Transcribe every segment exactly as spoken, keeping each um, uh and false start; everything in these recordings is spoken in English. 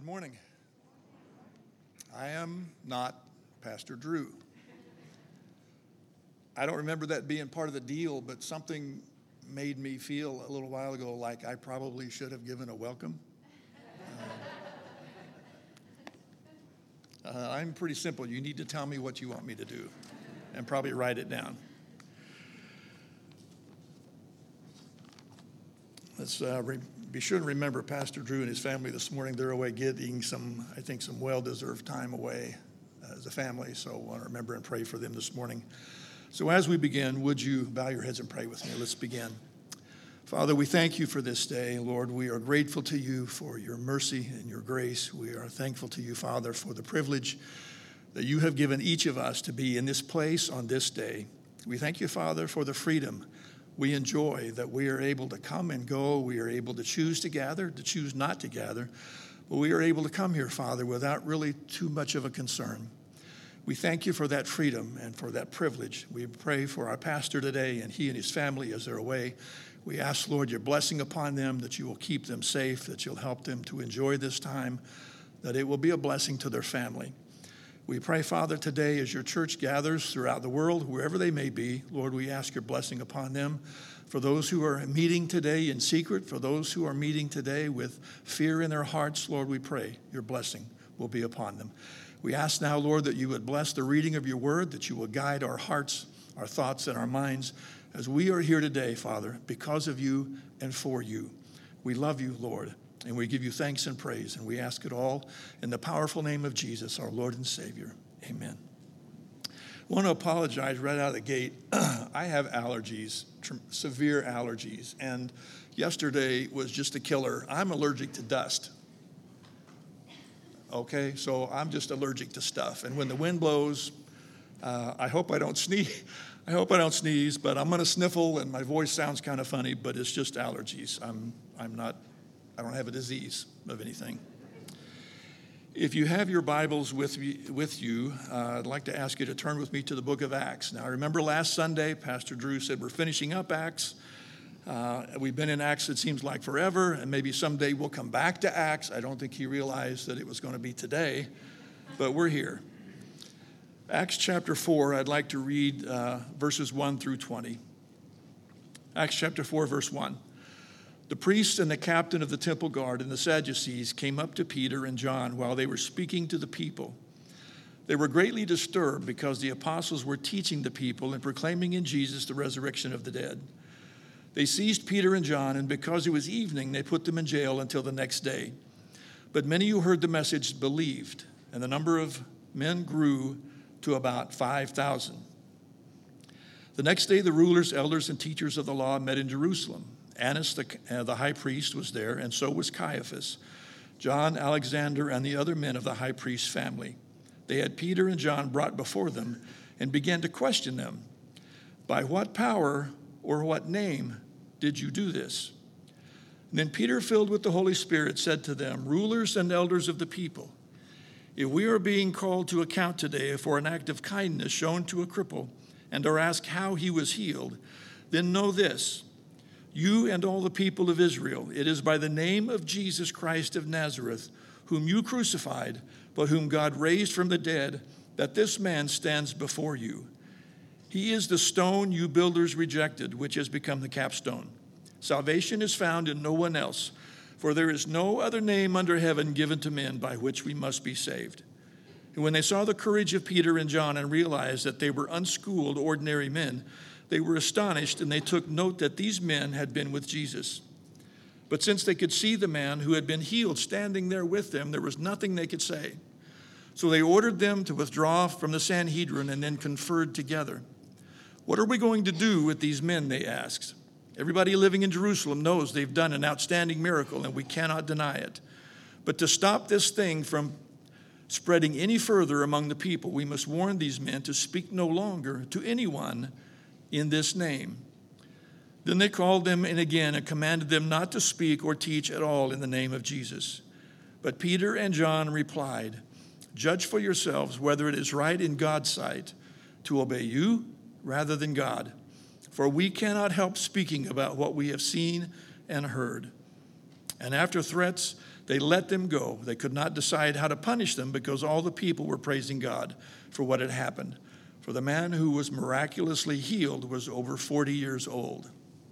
Good morning. I am not Pastor Drew. I don't remember that being part of the deal, but something made me feel a little while ago like I probably should have given a welcome. Uh, uh, I'm pretty simple. You need to tell me what you want me to do and probably write it down. Let's uh, re- be sure to remember Pastor Drew and his family this morning. They're away getting some, I think, some well-deserved time away uh, as a family. So I want to remember and pray for them this morning. So as we begin, would you bow your heads and pray with me? Let's begin. Father, we thank you for this day. Lord, we are grateful to you for your mercy and your grace. We are thankful to you, Father, for the privilege that you have given each of us to be in this place on this day. We thank you, Father, for the freedom we enjoy, that we are able to come and go. We are able to choose to gather, to choose not to gather. But we are able to come here, Father, without really too much of a concern. We thank you for that freedom and for that privilege. We pray for our pastor today and he and his family as they're away. We ask, Lord, your blessing upon them, that you will keep them safe, that you'll help them to enjoy this time, that it will be a blessing to their family. We pray, Father, today as your church gathers throughout the world, wherever they may be, Lord, we ask your blessing upon them. For those who are meeting today in secret, for those who are meeting today with fear in their hearts, Lord, we pray your blessing will be upon them. We ask now, Lord, that you would bless the reading of your word, that you will guide our hearts, our thoughts, and our minds as we are here today, Father, because of you and for you. We love you, Lord. And we give you thanks and praise, and we ask it all in the powerful name of Jesus, our Lord and Savior. Amen. I want to apologize right out of the gate. I have allergies, tr- severe allergies, and yesterday was just a killer. I'm allergic to dust. Okay, so I'm just allergic to stuff. And when the wind blows, uh, I hope I don't sneeze. I hope I don't sneeze, but I'm going to sniffle, and my voice sounds kind of funny, but it's just allergies. I'm I'm not. I don't have a disease of anything. If you have your Bibles with me, with you, uh, I'd like to ask you to turn with me to the book of Acts. Now, I remember last Sunday, Pastor Drew said we're finishing up Acts. Uh, we've been in Acts, it seems like forever, and maybe someday we'll come back to Acts. I don't think he realized that it was going to be today, but we're here. Acts chapter four, I'd like to read uh, verses one through twenty. Acts chapter four, verse one. The priests and the captain of the temple guard and the Sadducees came up to Peter and John while they were speaking to the people. They were greatly disturbed because the apostles were teaching the people and proclaiming in Jesus the resurrection of the dead. They seized Peter and John, and because it was evening, they put them in jail until the next day. But many who heard the message believed, and the number of men grew to about five thousand. The next day, the rulers, elders, and teachers of the law met in Jerusalem. Annas, the, uh, the high priest, was there, and so was Caiaphas, John, Alexander, and the other men of the high priest's family. They had Peter and John brought before them and began to question them. By what power or what name did you do this? And then Peter, filled with the Holy Spirit, said to them, rulers and elders of the people, if we are being called to account today for an act of kindness shown to a cripple and are asked how he was healed, then know this, you and all the people of Israel, it is by the name of Jesus Christ of Nazareth, whom you crucified, but whom God raised from the dead, that this man stands before you. He is the stone you builders rejected, which has become the capstone. Salvation is found in no one else, for there is no other name under heaven given to men by which we must be saved. And when they saw the courage of Peter and John and realized that they were unschooled, ordinary men, they were astonished, and they took note that these men had been with Jesus. But since they could see the man who had been healed standing there with them, there was nothing they could say. So they ordered them to withdraw from the Sanhedrin and then conferred together. What are we going to do with these men, they asked. Everybody living in Jerusalem knows they've done an outstanding miracle, and we cannot deny it. But to stop this thing from spreading any further among the people, we must warn these men to speak no longer to anyone in this name. Then they called them in again and commanded them not to speak or teach at all in the name of Jesus. But Peter and John replied, judge for yourselves whether it is right in God's sight to obey you rather than God. For we cannot help speaking about what we have seen and heard. And after threats, they let them go. They could not decide how to punish them because all the people were praising God for what had happened. For the man who was miraculously healed was over forty years old.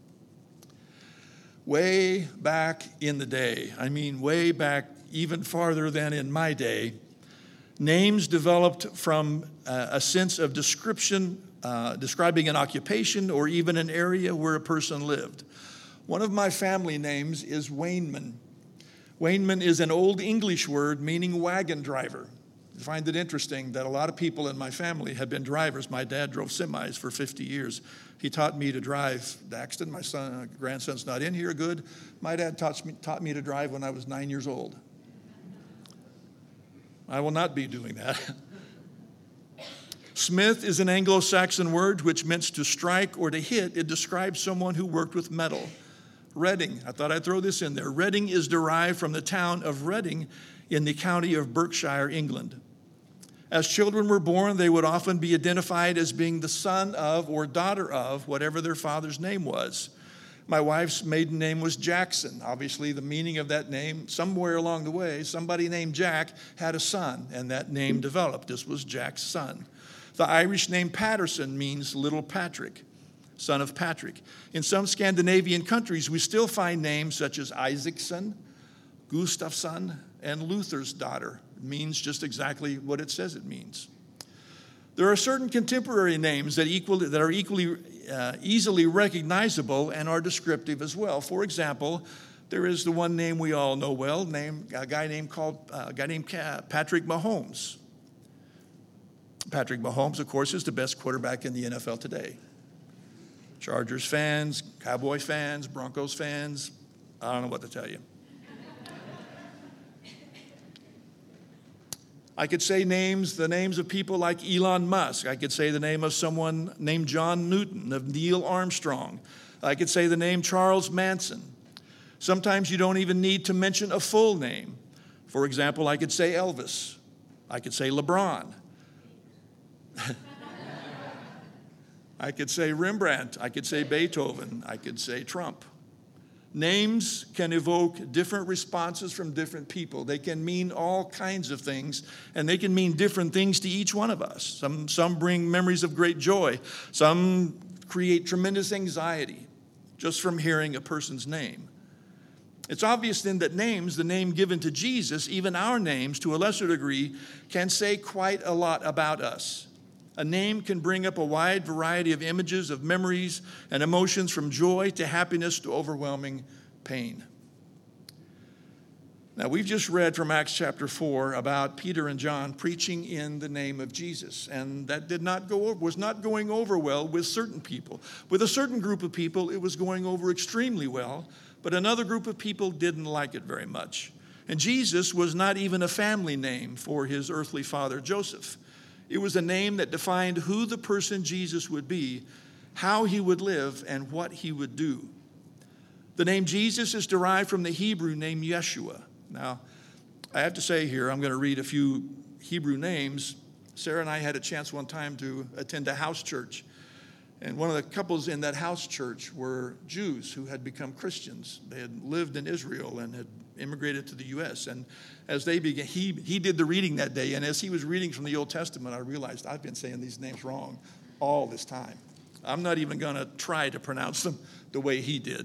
Way back in the day, I mean way back even farther than in my day, names developed from uh, a sense of description, uh, describing an occupation or even an area where a person lived. One of my family names is Wainman. Wainman is an Old English word meaning wagon driver. I find it interesting that a lot of people in my family have been drivers. My dad drove semis for fifty years. He taught me to drive. Daxton, my son, uh, grandson's not in here, good. My dad taught me, taught me to drive when I was nine years old. I will not be doing that. Smith is an Anglo-Saxon word which meant to strike or to hit. It describes someone who worked with metal. Reading, I thought I'd throw this in there. Reading is derived from the town of Reading in the county of Berkshire, England. As children were born, they would often be identified as being the son of or daughter of whatever their father's name was. My wife's maiden name was Jackson. Obviously, the meaning of that name, somewhere along the way, somebody named Jack had a son, and that name developed. This was Jack's son. The Irish name Patterson means little Patrick, son of Patrick. In some Scandinavian countries, we still find names such as Isaacson, Gustafsson, and Luther's daughter. It means just exactly what it says it means. There are certain contemporary names that, equally, that are equally uh, easily recognizable and are descriptive as well. For example, there is the one name we all know well, named, a guy named called uh, a guy named Patrick Mahomes. Patrick Mahomes, of course, is the best quarterback in the N F L today. Chargers fans, Cowboy fans, Broncos fans, I don't know what to tell you. I could say names, the names of people like Elon Musk. I could say the name of someone named John Newton, of Neil Armstrong. I could say the name Charles Manson. Sometimes you don't even need to mention a full name. For example, I could say Elvis. I could say LeBron. I could say Rembrandt. I could say Beethoven. I could say Trump. Names can evoke different responses from different people. They can mean all kinds of things, and they can mean different things to each one of us. Some, some bring memories of great joy. Some create tremendous anxiety just from hearing a person's name. It's obvious then that names, the name given to Jesus, even our names to a lesser degree, can say quite a lot about us. A name can bring up a wide variety of images, of memories, and emotions from joy to happiness to overwhelming pain. Now, we've just read from Acts chapter four about Peter and John preaching in the name of Jesus, and that did not go over, was not going over well with certain people. With a certain group of people, it was going over extremely well, but another group of people didn't like it very much. And Jesus was not even a family name for his earthly father, Joseph. It was a name that defined who the person Jesus would be, how he would live, and what he would do. The name Jesus is derived from the Hebrew name Yeshua. Now, I have to say here, I'm going to read a few Hebrew names. Sarah and I had a chance one time to attend a house church. And one of the couples in that house church were Jews who had become Christians. They had lived in Israel and had immigrated to the U S And as they began, he, he did the reading that day. And as he was reading from the Old Testament, I realized I've been saying these names wrong all this time. I'm not even going to try to pronounce them the way he did.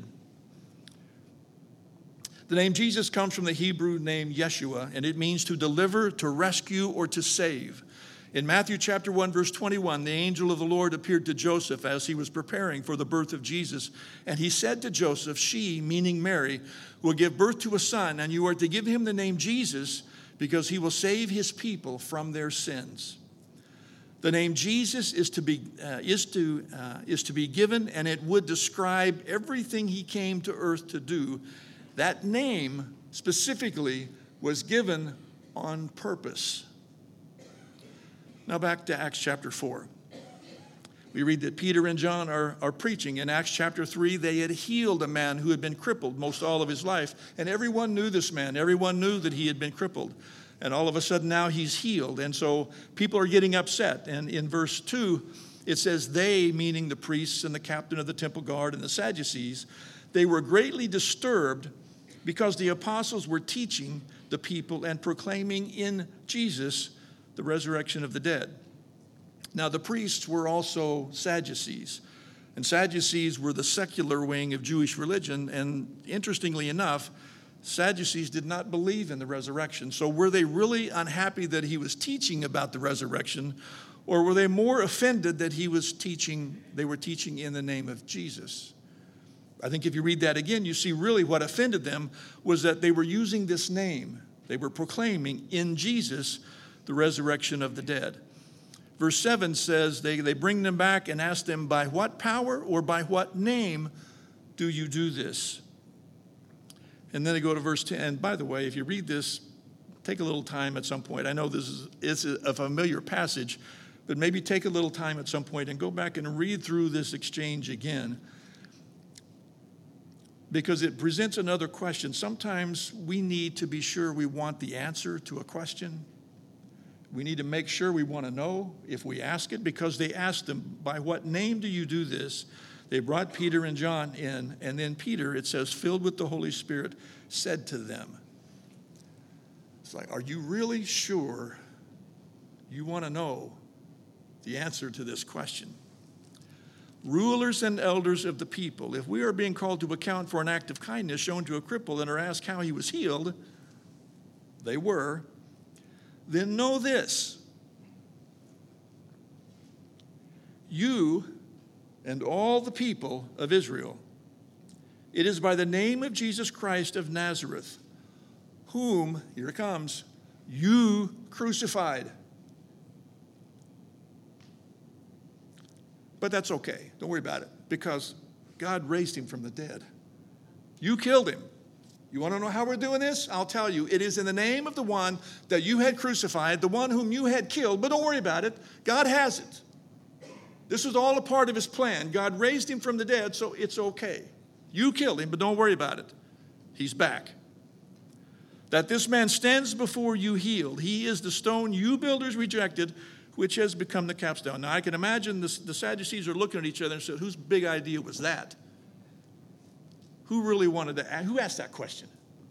The name Jesus comes from the Hebrew name Yeshua, and it means to deliver, to rescue, or to save. In Matthew chapter one, verse twenty-one, the angel of the Lord appeared to Joseph as he was preparing for the birth of Jesus. And he said to Joseph, she, meaning Mary, will give birth to a son, and you are to give him the name Jesus because he will save his people from their sins. The name Jesus is to be, uh, is to, uh, is to be given, and it would describe everything he came to earth to do. That name specifically was given on purpose. Now back to Acts chapter four. We read that Peter and John are, are preaching. In Acts chapter three, they had healed a man who had been crippled most all of his life. And everyone knew this man. Everyone knew that he had been crippled. And all of a sudden now he's healed. And so people are getting upset. And in verse two, it says, they, meaning the priests and the captain of the temple guard and the Sadducees, they were greatly disturbed because the apostles were teaching the people and proclaiming in Jesus the resurrection of the dead. Now, the priests were also Sadducees, and Sadducees were the secular wing of Jewish religion, and interestingly enough, Sadducees did not believe in the resurrection. So were they really unhappy that he was teaching about the resurrection, or were they more offended that he was teaching, they were teaching in the name of Jesus? I think if you read that again, you see really what offended them was that they were using this name. They were proclaiming in Jesus the resurrection of the dead. Verse seven says they, they bring them back and ask them, by what power or by what name do you do this? And then they go to verse ten. And by the way, if you read this, take a little time at some point. I know this is it's a familiar passage, but maybe take a little time at some point and go back and read through this exchange again, because it presents another question. Sometimes we need to be sure we want the answer to a question. We need to make sure we want to know if we ask it, because they asked them, by what name do you do this? They brought Peter and John in, and then Peter, it says, filled with the Holy Spirit, said to them. It's like, are you really sure you want to know the answer to this question? Rulers and elders of the people, if we are being called to account for an act of kindness shown to a cripple and are asked how he was healed, they were, then know this: you and all the people of Israel, it is by the name of Jesus Christ of Nazareth, whom, here it comes, you crucified. But that's okay. Don't worry about it, because God raised him from the dead. You killed him. You want to know how we're doing this? I'll tell you. It is in the name of the one that you had crucified, the one whom you had killed. But don't worry about it. God has it. This was all a part of his plan. God raised him from the dead, so it's okay. You killed him, but don't worry about it. He's back. That this man stands before you healed. He is the stone you builders rejected, which has become the capstone. Now, I can imagine the, the Sadducees are looking at each other and said, whose big idea was that? Who really wanted to ask? Who asked that question?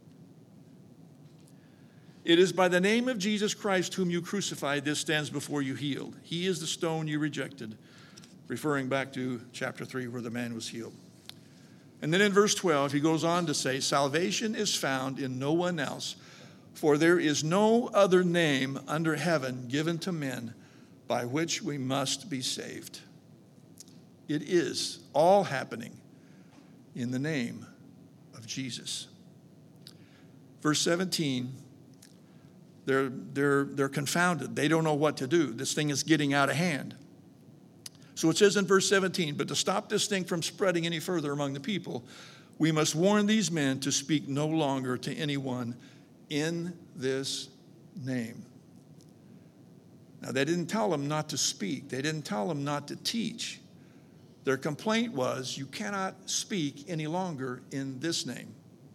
It is by the name of Jesus Christ whom you crucified, this stands before you healed. He is the stone you rejected, referring back to chapter three where the man was healed. And then in verse twelve, he goes on to say, salvation is found in no one else, for there is no other name under heaven given to men by which we must be saved. It is all happening in the name of Jesus. Verse seventeen, they're, they're, they're confounded. They don't know what to do. This thing is getting out of hand. So it says in verse seventeen, but to stop this thing from spreading any further among the people, we must warn these men to speak no longer to anyone in this name. Now, they didn't tell them not to speak. They didn't tell them not to teach. Their complaint was, you cannot speak any longer in this name.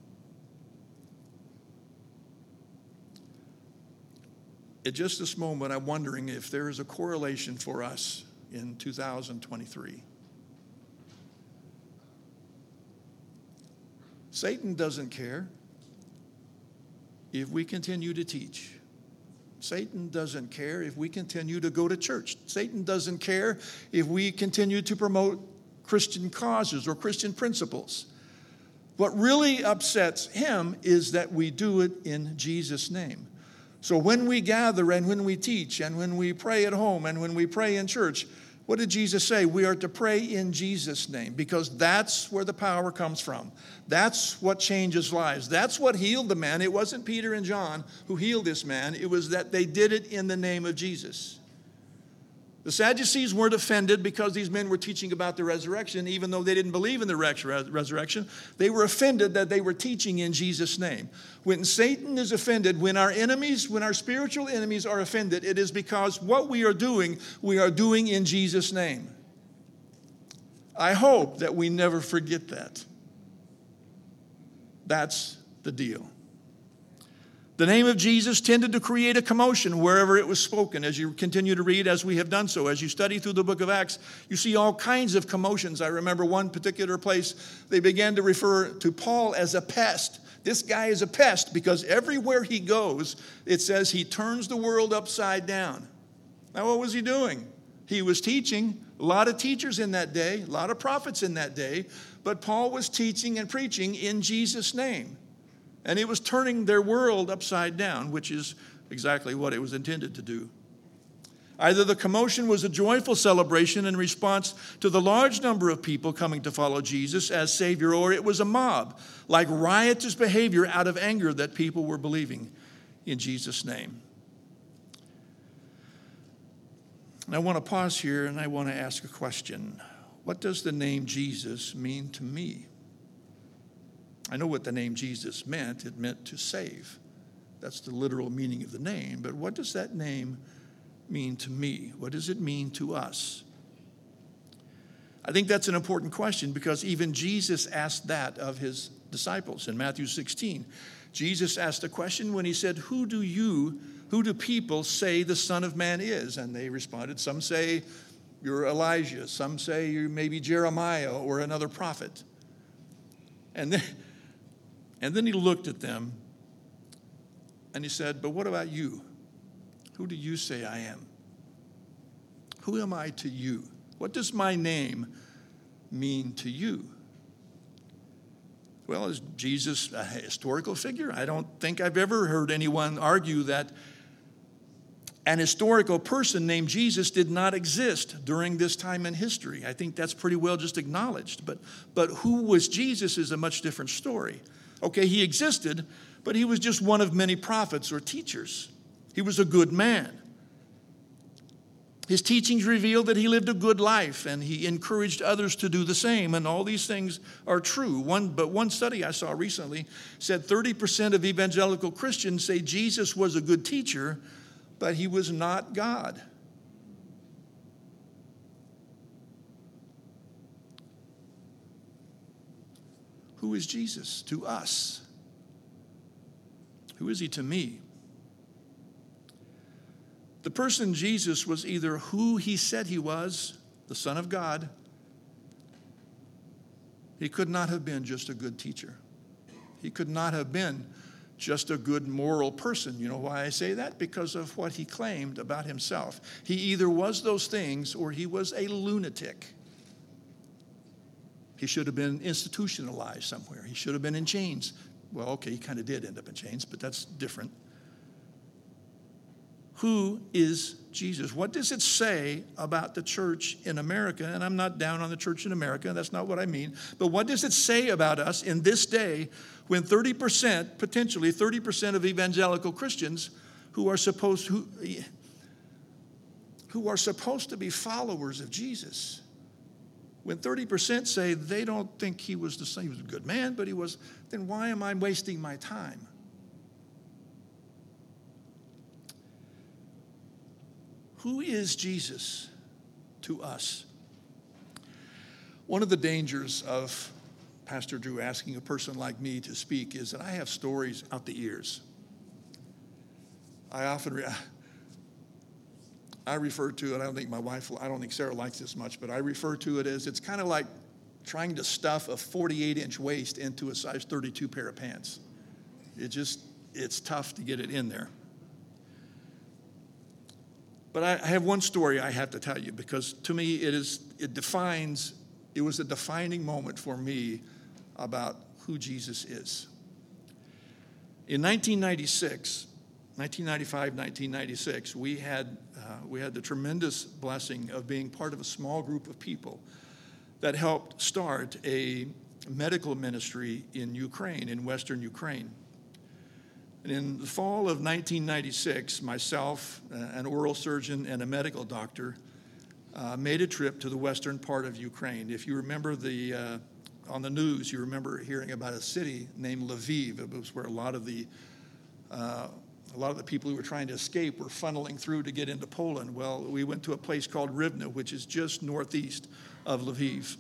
At just this moment, I'm wondering if there is a correlation for us in two thousand twenty-three. Satan doesn't care if we continue to teach. Satan doesn't care if we continue to go to church. Satan doesn't care if we continue to promote Christian causes or Christian principles. What really upsets him is that we do it in Jesus' name. So when we gather and when we teach and when we pray at home and when we pray in church, what did Jesus say? We are to pray in Jesus' name, because that's where the power comes from. That's what changes lives. That's what healed the man. It wasn't Peter and John who healed this man. It was that they did it in the name of Jesus. The Sadducees weren't offended because these men were teaching about the resurrection, even though they didn't believe in the resurrection. They were offended that they were teaching in Jesus' name. When Satan is offended, when our enemies, when our spiritual enemies are offended, it is because what we are doing, we are doing in Jesus' name. I hope that we never forget that. That's the deal. The name of Jesus tended to create a commotion wherever it was spoken. As you continue to read, as we have done so, as you study through the book of Acts, you see all kinds of commotions. I remember one particular place, they began to refer to Paul as a pest. This guy is a pest because everywhere he goes, it says he turns the world upside down. Now, what was he doing? He was teaching. A lot of teachers in that day, a lot of prophets in that day, but Paul was teaching and preaching in Jesus' name. And it was turning their world upside down, which is exactly what it was intended to do. Either the commotion was a joyful celebration in response to the large number of people coming to follow Jesus as Savior, or it was a mob, like riotous behavior out of anger that people were believing in Jesus' name. And I want to pause here and I want to ask a question. What does the name Jesus mean to me? I know what the name Jesus meant. It meant to save. That's the literal meaning of the name. But what does that name mean to me? What does it mean to us? I think that's an important question because even Jesus asked that of his disciples in Matthew sixteen. Jesus asked a question when he said, Who do you, who do people say the Son of Man is? And they responded, some say you're Elijah, some say you're maybe Jeremiah or another prophet. And then, and then he looked at them and he said, But what about you? Who do you say I am? Who am I to you? What does my name mean to you? Well, is Jesus a historical figure? I don't think I've ever heard anyone argue that an historical person named Jesus did not exist during this time in history. I think that's pretty well just acknowledged. But, but who was Jesus is a much different story. Okay, he existed, but he was just one of many prophets or teachers. He was a good man. His teachings revealed that he lived a good life and he encouraged others to do the same. And all these things are true. One, but one study I saw recently said thirty percent of evangelical Christians say Jesus was a good teacher, but he was not God. Who is Jesus to us? Who is he to me? The person Jesus was either who he said he was, the Son of God. He could not have been just a good teacher. He could not have been just a good moral person. You know why I say that? Because of what he claimed about himself. He either was those things or he was a lunatic. He should have been institutionalized somewhere. He should have been in chains. Well, okay, he kind of did end up in chains, but that's different. Who is Jesus? What does it say about the church in America? And I'm not down on the church in America. That's not what I mean. But what does it say about us in this day when thirty percent, potentially thirty percent of evangelical Christians who are supposed who, who are supposed to be followers of Jesus, when thirty percent say they don't think he was the same, he was a good man, but he was, then why am I wasting my time? Who is Jesus to us? One of the dangers of Pastor Drew asking a person like me to speak is that I have stories out the ears. I often, re- I refer to it, I don't think my wife, I don't think Sarah likes this much, but I refer to it as it's kind of like trying to stuff a forty-eight inch waist into a size thirty-two pair of pants. It just, it's tough to get it in there. But I have one story I have to tell you because to me it is, it defines, it was a defining moment for me about who Jesus is. In nineteen ninety-six, nineteen ninety-five, nineteen ninety-six, we had, uh, we had the tremendous blessing of being part of a small group of people that helped start a medical ministry in Ukraine, in Western Ukraine. And in the fall of nineteen ninety-six, myself, an oral surgeon, and a medical doctor uh, made a trip to the western part of Ukraine. If you remember the uh, on the news, you remember hearing about a city named Lviv. It was where a lot of the uh, a lot of the people who were trying to escape were funneling through to get into Poland. Well, we went to a place called Rivne, which is just northeast of Lviv.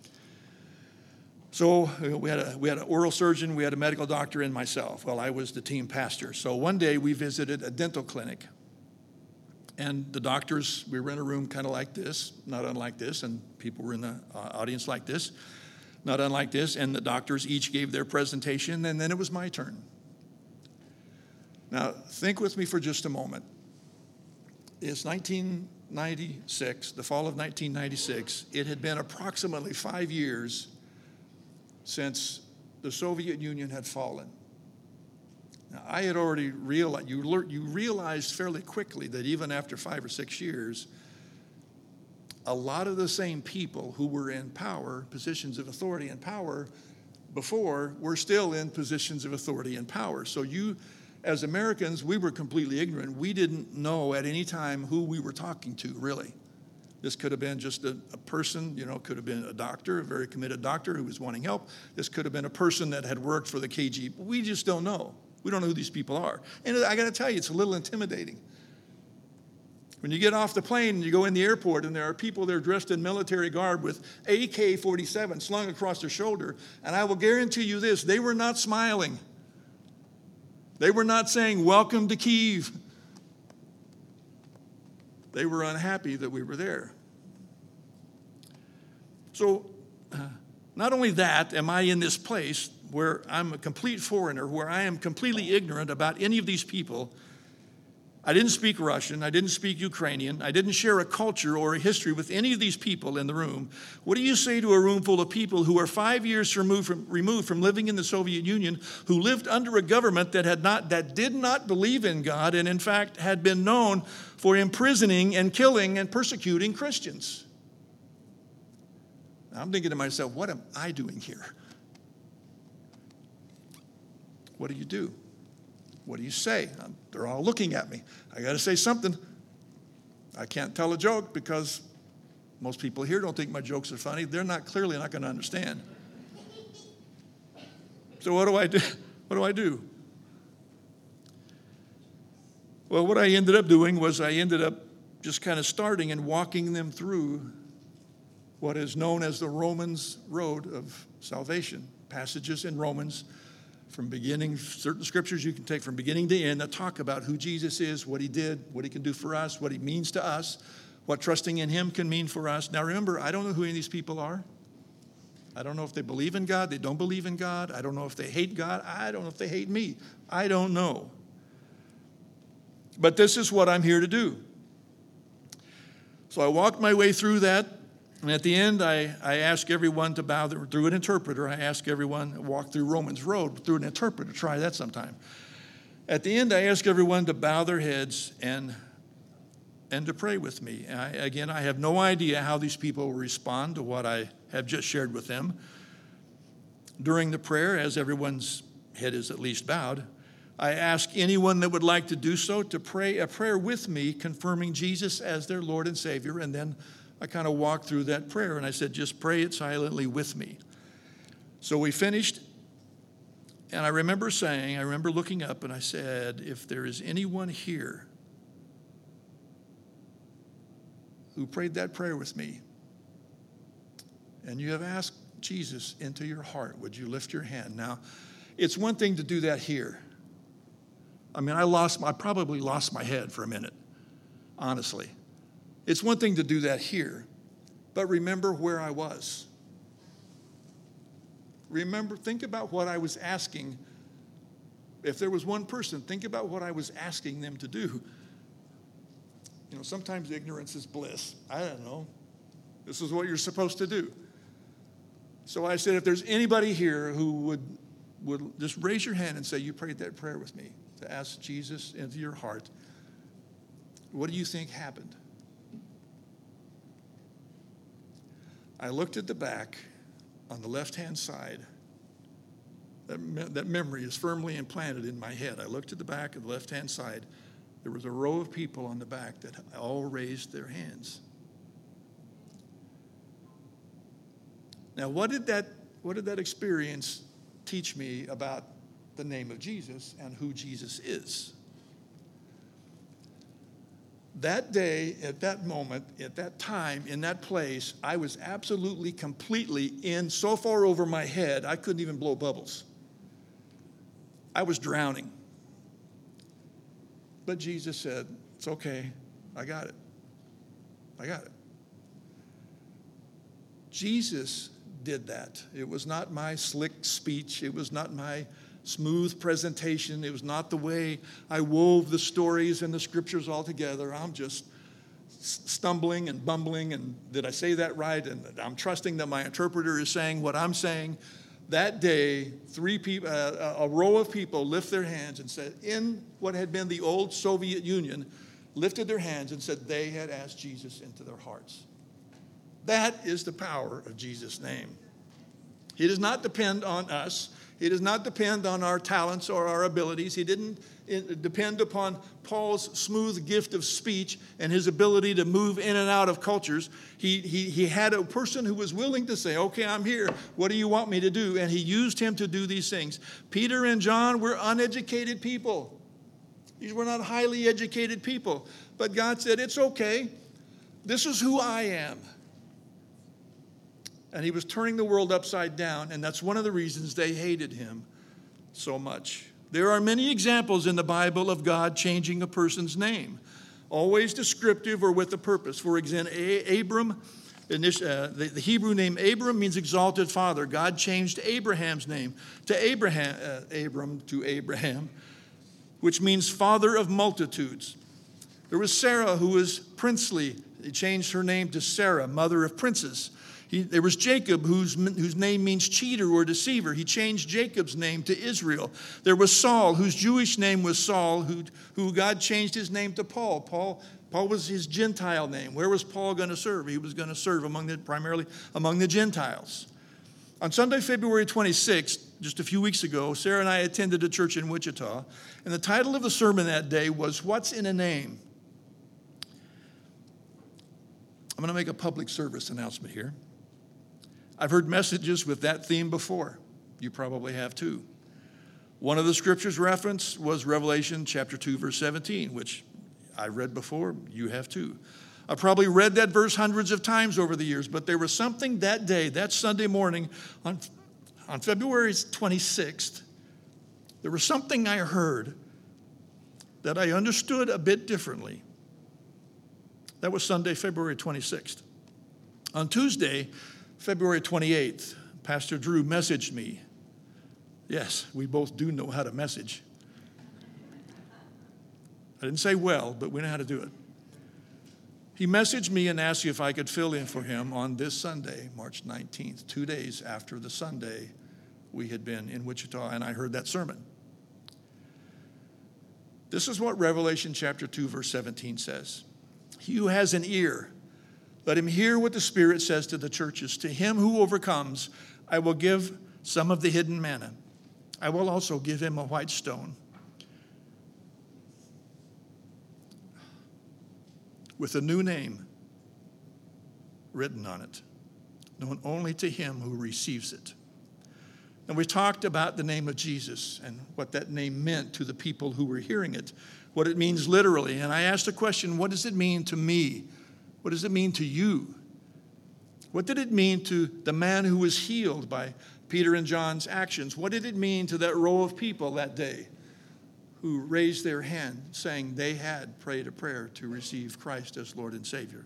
So we had a we had an oral surgeon, we had a medical doctor, and myself. Well, I was the team pastor. So one day we visited a dental clinic. And the doctors, we were in a room kind of like this, not unlike this, and people were in the uh, audience like this. not unlike this, and the doctors each gave their presentation, and then it was my turn. Now, think with me for just a moment. It's nineteen ninety-six, the fall of nineteen ninety-six. It had been approximately five years since the Soviet Union had fallen. Now, I had already realized, you, lear, you realized fairly quickly that even after five or six years, a lot of the same people who were in power, positions of authority and power before, were still in positions of authority and power. So you, as Americans, we were completely ignorant. We didn't know at any time who we were talking to, really. This could have been just a, a person, you know, could have been a doctor, a very committed doctor who was wanting help. This could have been a person that had worked for the K G B. We just don't know. We don't know who these people are. And I got to tell you, it's a little intimidating. When you get off the plane and you go in the airport and there are people there dressed in military garb with A K forty-seven slung across their shoulder, and I will guarantee you this, they were not smiling. They were not saying, "Welcome to Kyiv." They were unhappy that we were there. So uh, not only that, am I in this place where I'm a complete foreigner, where I am completely ignorant about any of these people. I didn't speak Russian. I didn't speak Ukrainian. I didn't share a culture or a history with any of these people in the room. What do you say to a room full of people who are five years removed from, removed from living in the Soviet Union, who lived under a government that had not, that did not believe in God, and in fact had been known for imprisoning and killing and persecuting Christians? Now, I'm thinking to myself, what am I doing here? What do you do? What do you say? They're all looking at me. I got to say something. I can't tell a joke because most people here don't think my jokes are funny. They're not clearly not going to understand. So what do I do? What do I do? Well, what I ended up doing was I ended up just kind of starting and walking them through what is known as the Romans Road of Salvation, passages in Romans from beginning, certain scriptures you can take from beginning to end that talk about who Jesus is, what he did, what he can do for us, what he means to us, what trusting in him can mean for us. Now remember, I don't know who any of these people are. I don't know if they believe in God, they don't believe in God. I don't know if they hate God. I don't know if they hate me. I don't know. But this is what I'm here to do. So I walked my way through that. And at the end, I, I ask everyone to bow their, through an interpreter. I ask everyone to walk through Romans Road through an interpreter. Try that sometime. At the end, I ask everyone to bow their heads and, and to pray with me. I, again, I have no idea how these people will respond to what I have just shared with them. During the prayer, as everyone's head is at least bowed, I ask anyone that would like to do so to pray a prayer with me, confirming Jesus as their Lord and Savior, and then I kind of walked through that prayer, and I said, just pray it silently with me. So we finished, and I remember saying, I remember looking up, and I said, if there is anyone here who prayed that prayer with me, and you have asked Jesus into your heart, would you lift your hand? Now, it's one thing to do that here. I mean, I lost, I probably lost my head for a minute, honestly. It's one thing to do that here, but remember where I was. Remember, think about what I was asking. If there was one person, think about what I was asking them to do. You know, sometimes ignorance is bliss. I don't know. This is what you're supposed to do. So I said, if there's anybody here who would, would just raise your hand and say, you prayed that prayer with me, to ask Jesus into your heart, what do you think happened? I looked at the back on the left-hand side. That, me- that memory is firmly implanted in my head. I looked at the back of the left-hand side. There was a row of people on the back that all raised their hands. Now, what did that, what did that experience teach me about the name of Jesus and who Jesus is? That day, at that moment, at that time, in that place, I was absolutely, completely in so far over my head, I couldn't even blow bubbles. I was drowning. But Jesus said, it's okay, I got it. I got it. Jesus did that. It was not my slick speech. It was not my smooth presentation. It was not the way I wove the stories and the scriptures all together. I'm just stumbling and bumbling, and did I say that right? And I'm trusting that my interpreter is saying what I'm saying. That day, three people, uh, a row of people lift their hands and said, in what had been the old Soviet Union, lifted their hands and said they had asked Jesus into their hearts. That is the power of Jesus' name. He does not depend on us. He does not depend on our talents or our abilities. He didn't depend upon Paul's smooth gift of speech and his ability to move in and out of cultures. He, he, he had a person who was willing to say, okay, I'm here. What do you want me to do? And he used him to do these things. Peter and John were uneducated people. These were not highly educated people. But God said, it's okay. This is who I am. And he was turning the world upside down, and that's one of the reasons they hated him so much. There are many examples in the Bible of God changing a person's name, always descriptive or with a purpose. For example, Abram, the Hebrew name Abram means exalted father. God changed Abraham's name to Abraham, uh, Abram to Abraham, which means father of multitudes. There was Sarah, who was princely. He changed her name to Sarah, mother of princes. He, there was Jacob, whose, whose name means cheater or deceiver. He changed Jacob's name to Israel. There was Saul, whose Jewish name was Saul, who, who God changed his name to Paul. Paul. Paul was his Gentile name. Where was Paul going to serve? He was going to serve among the, primarily among the Gentiles. On Sunday, February twenty-sixth, just a few weeks ago, Sarah and I attended a church in Wichita, and the title of the sermon that day was, What's in a Name? I'm going to make a public service announcement here. I've heard messages with that theme before. You probably have too. One of the scriptures referenced was Revelation chapter two, verse seventeen, which I read before. You have too. I probably read that verse hundreds of times over the years, but there was something that day, that Sunday morning, on, on February twenty-sixth, there was something I heard that I understood a bit differently. That was Sunday, February twenty-sixth. On Tuesday, February twenty-eighth, Pastor Drew messaged me. Yes, we both do know how to message. I didn't say well, but we know how to do it. He messaged me and asked if I could fill in for him on this Sunday, March nineteenth, two days after the Sunday we had been in Wichita, and I heard that sermon. This is what Revelation chapter two, verse seventeen says. He who has an ear, let him hear what the Spirit says to the churches. To him who overcomes, I will give some of the hidden manna. I will also give him a white stone with a new name written on it, known only to him who receives it. And we talked about the name of Jesus and what that name meant to the people who were hearing it, what it means literally. And I asked the question, what does it mean to me? What does it mean to you? What did it mean to the man who was healed by Peter and John's actions? What did it mean to that row of people that day who raised their hand saying they had prayed a prayer to receive Christ as Lord and Savior?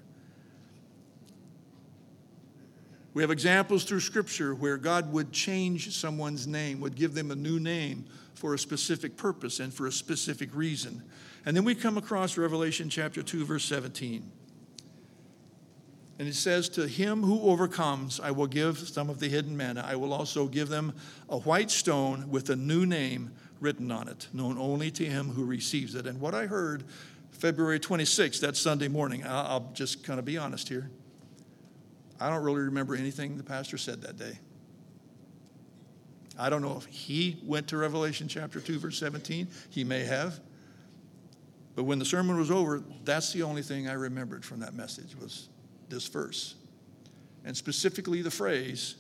We have examples through Scripture where God would change someone's name, would give them a new name for a specific purpose and for a specific reason. And then we come across Revelation chapter two, verse seventeen. And it says, to him who overcomes, I will give some of the hidden manna. I will also give them a white stone with a new name written on it, known only to him who receives it. And what I heard February twenty-sixth, that Sunday morning, I'll just kind of be honest here. I don't really remember anything the pastor said that day. I don't know if he went to Revelation chapter two, verse seventeen. He may have. But when the sermon was over, that's the only thing I remembered from that message was this verse. And specifically the phrase,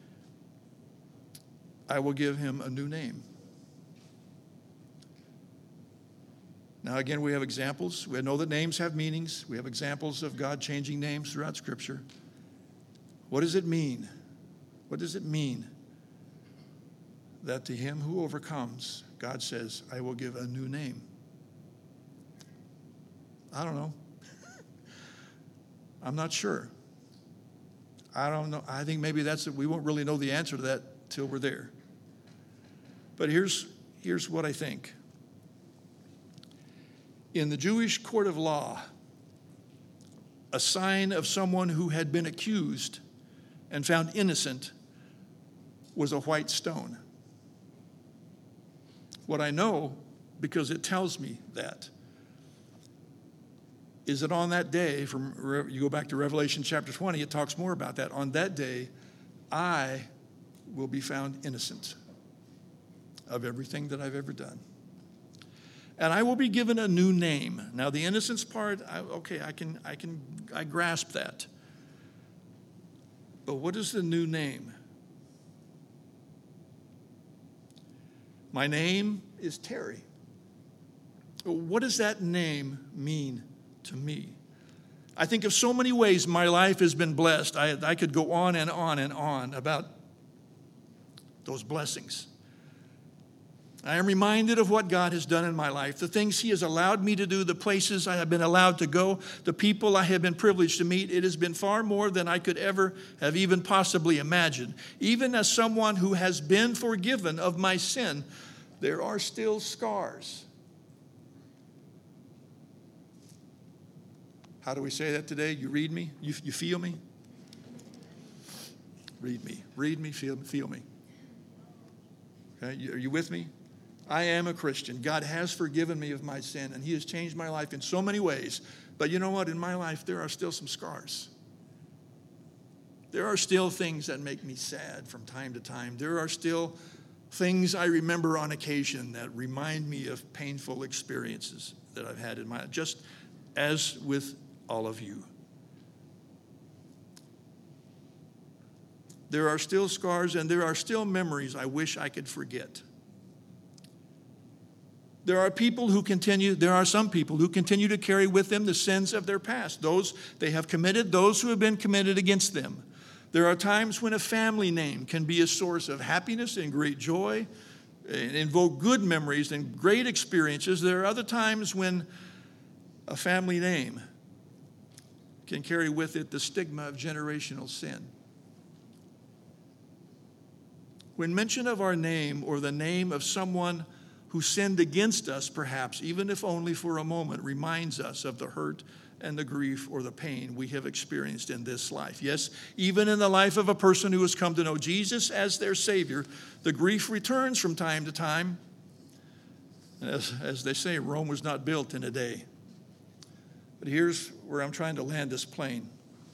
I will give him a new name. Now, again, we have examples. We know that names have meanings. We have examples of God changing names throughout Scripture. What does it mean? What does it mean that to him who overcomes, God says, I will give a new name? I don't know. I'm not sure. I don't know. I think maybe that's it. We won't really know the answer to that till we're there. But here's, here's what I think. In the Jewish court of law, a sign of someone who had been accused and found innocent was a white stone. What I know, because it tells me that, is that on that day, from you go back to Revelation chapter twenty, it talks more about that. On that day, I will be found innocent of everything that I've ever done. And I will be given a new name. Now, the innocence part, I, okay, I can, I can, I grasp that. But what is the new name? My name is Terry. What does that name mean to me? I think of so many ways my life has been blessed. I, I could go on and on and on about those blessings. I am reminded of what God has done in my life, the things He has allowed me to do, the places I have been allowed to go, the people I have been privileged to meet. It has been far more than I could ever have even possibly imagined. Even as someone who has been forgiven of my sin, there are still scars. How do we say that today? You read me? You, you feel me? Read me. Read me, feel, feel me. Okay, you, are you with me? I am a Christian. God has forgiven me of my sin, and He has changed my life in so many ways. But you know what? In my life, there are still some scars. There are still things that make me sad from time to time. There are still things I remember on occasion that remind me of painful experiences that I've had in my life, just as with all of you. There are still scars, and there are still memories I wish I could forget. There are people who continue, there are some people who continue to carry with them the sins of their past, those they have committed, those who have been committed against them. There are times when a family name can be a source of happiness and great joy, and invoke good memories and great experiences. There are other times when a family name can carry with it the stigma of generational sin. When mention of our name or the name of someone who sinned against us, perhaps, even if only for a moment, reminds us of the hurt and the grief or the pain we have experienced in this life. Yes, even in the life of a person who has come to know Jesus as their Savior, the grief returns from time to time. As, as they say, Rome was not built in a day. But here's where I'm trying to land this plane.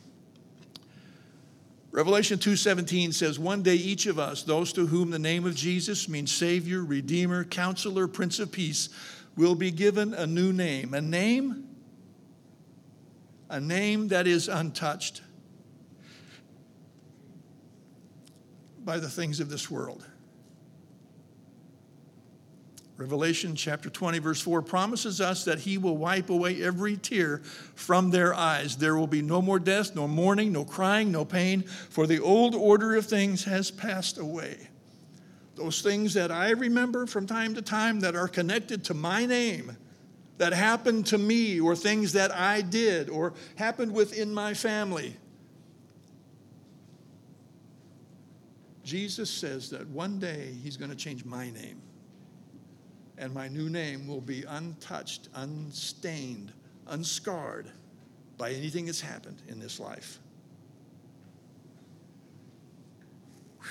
Revelation two seventeen says, one day each of us, those to whom the name of Jesus means Savior, Redeemer, Counselor, Prince of Peace, will be given a new name. A name, a name that is untouched by the things of this world. Revelation chapter twenty, verse four promises us that He will wipe away every tear from their eyes. There will be no more death, no mourning, no crying, no pain, for the old order of things has passed away. Those things that I remember from time to time that are connected to my name, that happened to me, or things that I did or happened within my family. Jesus says that one day He's going to change my name. And my new name will be untouched, unstained, unscarred by anything that's happened in this life. Whew.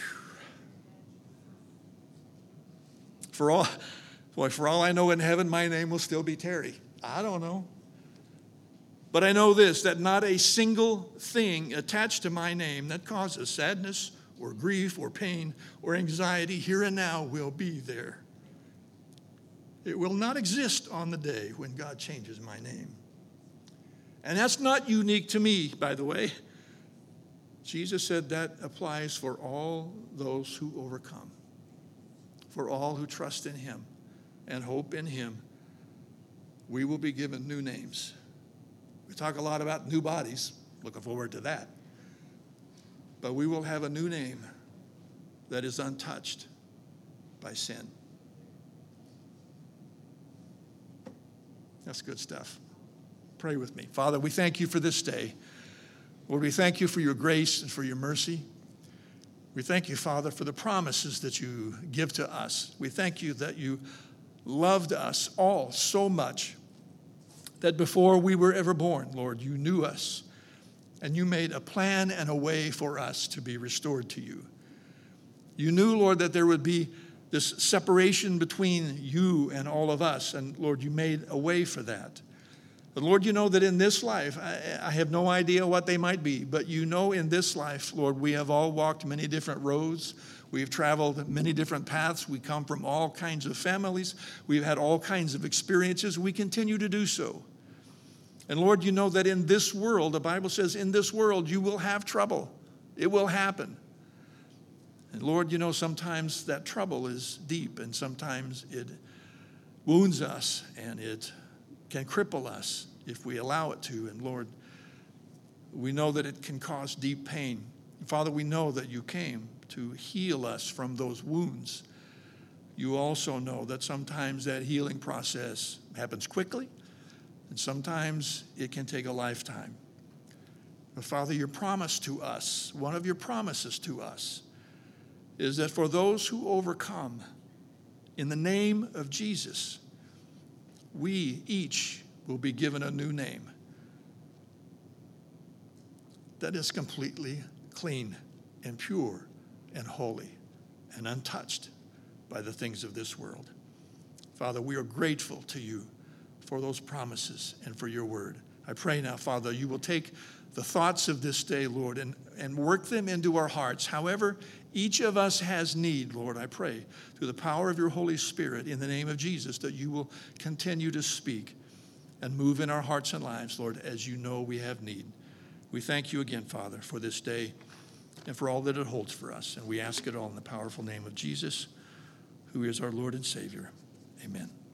For all, boy, for all I know in heaven, my name will still be Terry. I don't know. But I know this, that not a single thing attached to my name that causes sadness or grief or pain or anxiety here and now will be there. It will not exist on the day when God changes my name. And that's not unique to me, by the way. Jesus said that applies for all those who overcome, for all who trust in Him and hope in Him. We will be given new names. We talk a lot about new bodies. Looking forward to that. But we will have a new name that is untouched by sin. That's good stuff. Pray with me. Father, we thank You for this day. Lord, we thank you for your grace and for your mercy. We thank you, Father, for the promises that you give to us. We thank you that you loved us all so much that before we were ever born, Lord, you knew us and you made a plan and a way for us to be restored to you. You knew, Lord, that there would be this separation between you and all of us, and Lord, you made a way for that. But Lord, you know that in this life, I, I have no idea what they might be, but you know in this life, Lord, we have all walked many different roads. We've traveled many different paths. We come from all kinds of families. We've had all kinds of experiences. We continue to do so. And Lord, you know that in this world, the Bible says in this world, you will have trouble. It will happen. And Lord, you know, sometimes that trouble is deep, and sometimes it wounds us, and it can cripple us if we allow it to. And Lord, we know that it can cause deep pain. Father, we know that you came to heal us from those wounds. You also know that sometimes that healing process happens quickly, and sometimes it can take a lifetime. But Father, your promise to us, one of your promises to us, is that for those who overcome in the name of Jesus, we each will be given a new name that is completely clean and pure and holy and untouched by the things of this world. Father, we are grateful to you for those promises and for your word. I pray now, Father, you will take the thoughts of this day, Lord, and, and work them into our hearts. However, each of us has need, Lord, I pray, through the power of your Holy Spirit, in the name of Jesus, that you will continue to speak and move in our hearts and lives, Lord, as you know we have need. We thank you again, Father, for this day and for all that it holds for us. And we ask it all in the powerful name of Jesus, who is our Lord and Savior. Amen.